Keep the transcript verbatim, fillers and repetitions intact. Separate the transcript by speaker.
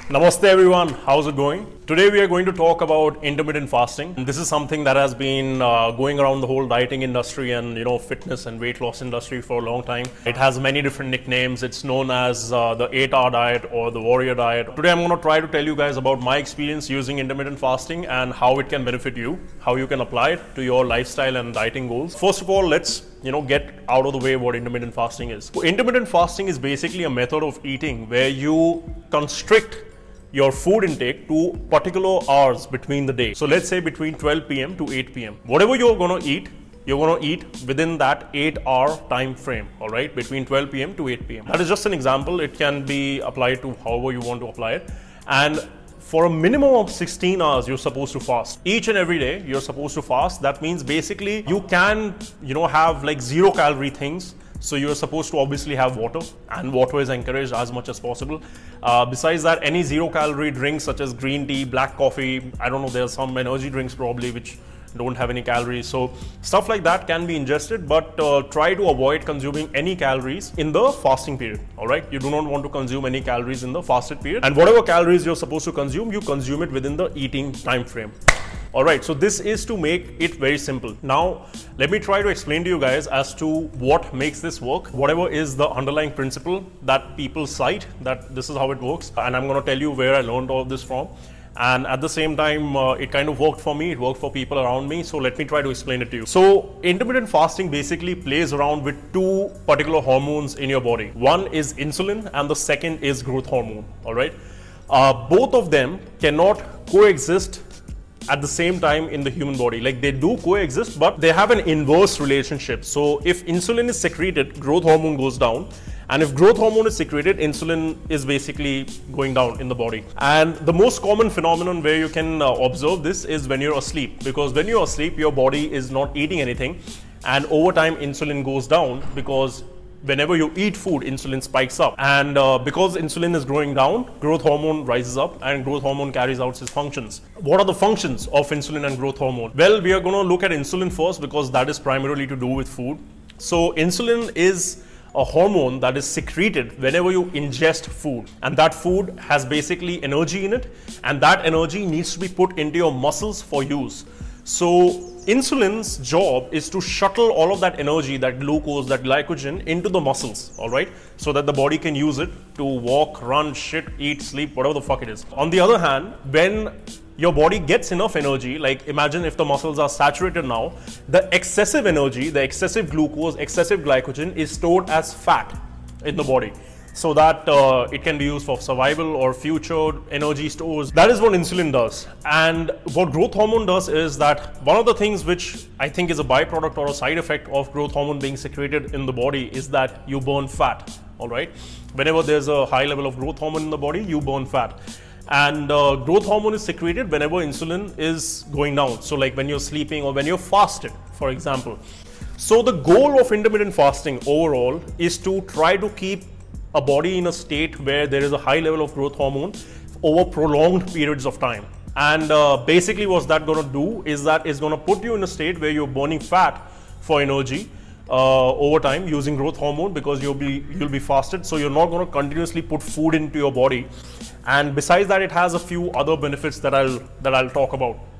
Speaker 1: Namaste everyone, how's it going? Today we are going to talk about intermittent fasting. This is something that has been uh, going around the whole dieting industry and you know fitness and weight loss industry for a long time. It has many different nicknames. It's known as uh, the eight hour diet or the warrior diet. Today I'm going to try to tell you guys about my experience using intermittent fasting and how it can benefit you, how you can apply it to your lifestyle and dieting goals. First of all, let's you know get out of the way what intermittent fasting is. So, intermittent fasting is basically a method of eating where you constrict your food intake to particular hours between the day. So let's say between twelve p m to eight p m Whatever you're going to eat, you're going to eat within that eight hour time frame, all right, between twelve p m to eight p m That is just an example. It can be applied to however you want to apply it. And for a minimum of sixteen hours, you're supposed to fast. Each and every day, you're supposed to fast. That means basically you can, you know, have like zero calorie things. So you're supposed to obviously have water, and water is encouraged as much as possible. Uh, besides that, any zero calorie drinks such as green tea, black coffee, I don't know, there's some energy drinks probably which don't have any calories. So stuff like that can be ingested, but uh, try to avoid consuming any calories in the fasting period. All right, you do not want to consume any calories in the fasted period, and whatever calories you're supposed to consume, you consume it within the eating time frame. All right, so this is to make it very simple. Now, let me try to explain to you guys as to what makes this work. Whatever is the underlying principle that people cite, that this is how it works. And I'm going to tell you where I learned all of this from. And at the same time, uh, it kind of worked for me. It worked for people around me. So let me try to explain it to you. So intermittent fasting basically plays around with two particular hormones in your body. One is insulin and the second is growth hormone. All right. Uh, both of them cannot coexist at the same time in the human body. Like, they do coexist, but they have an inverse relationship. So if insulin is secreted, growth hormone goes down. And if growth hormone is secreted, insulin is basically going down in the body. And the most common phenomenon where you can uh, observe this is when you're asleep. Because when you're asleep, your body is not eating anything. And over time, insulin goes down because whenever you eat food, insulin spikes up. And uh, because insulin is growing down, growth hormone rises up and growth hormone carries out its functions. What are the functions of insulin and growth hormone? Well, we are going to look at insulin first because that is primarily to do with food. So insulin is a hormone that is secreted whenever you ingest food, and that food has basically energy in it, and that energy needs to be put into your muscles for use. So insulin's job is to shuttle all of that energy, that glucose, that glycogen into the muscles, all right, so that the body can use it to walk, run, shit, eat, sleep, whatever the fuck it is. On the other hand, when your body gets enough energy, like imagine if the muscles are saturated now, the excessive energy, the excessive glucose, excessive glycogen is stored as fat in the body, so that uh, it can be used for survival or future energy stores. That is what insulin does. And what growth hormone does is that one of the things which I think is a byproduct or a side effect of growth hormone being secreted in the body is that you burn fat, all right? Whenever there's a high level of growth hormone in the body, you burn fat. And uh, growth hormone is secreted whenever insulin is going down. So like when you're sleeping or when you're fasted, for example. So the goal of intermittent fasting overall is to try to keep a body in a state where there is a high level of growth hormone over prolonged periods of time. And uh, basically what's that going to do is that it's going to put you in a state where you're burning fat for energy uh, over time using growth hormone, because you'll be you'll be fasted, so you're not going to continuously put food into your body. And besides that, it has a few other benefits that I'll that I'll talk about.